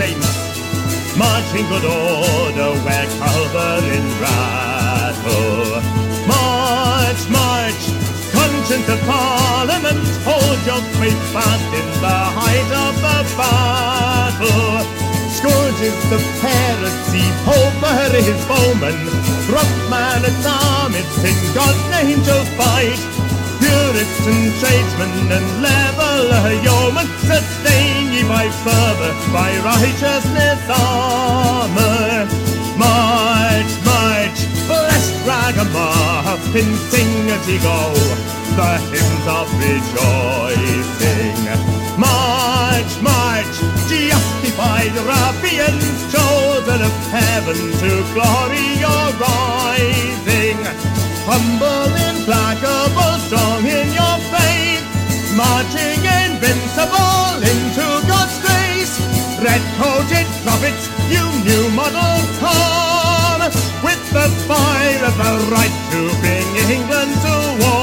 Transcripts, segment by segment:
saints, marching good order where Culverin rattle. March, march, conscience of Parliament, hold your faith fast in the height of the battle. Scourges the heresy, Pope his foeman, rough man at arms, in God's name to fight. Puritan tradesmen and leveller yeomen, sustain ye by fervour, by righteousness armour. March, march, blessed ragamuffin, sing as ye go the hymns of rejoicing. March, march, justified ruffians, chosen of heaven to glory your rising. Humble, implacable, strong in your faith, marching invincible into God's grace. Red-coated prophets, you new model come, with the fire of the right to bring England to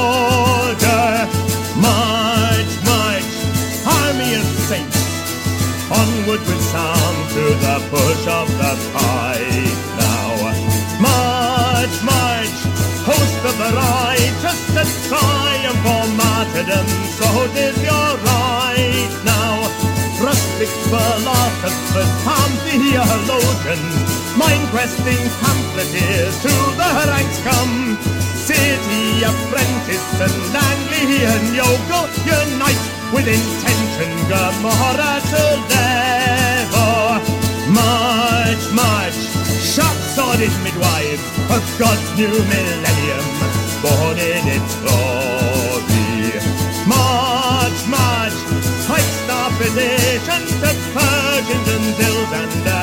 order. March, march, army of saints, onward with sound to the push of the pike now. March, march, host of the righteous, a triumph for martyrdom, so did your right now. Rustic philosophers, palm theologians, mind-questing pamphleteers, to the ranks come. City apprentice and Anglian yokel, unite with intention, Gomorrah to level. March, march, sharp-sworded midwives of God's new millennium, born in its glory. March, march, Christ's opposition to Persians and Zills and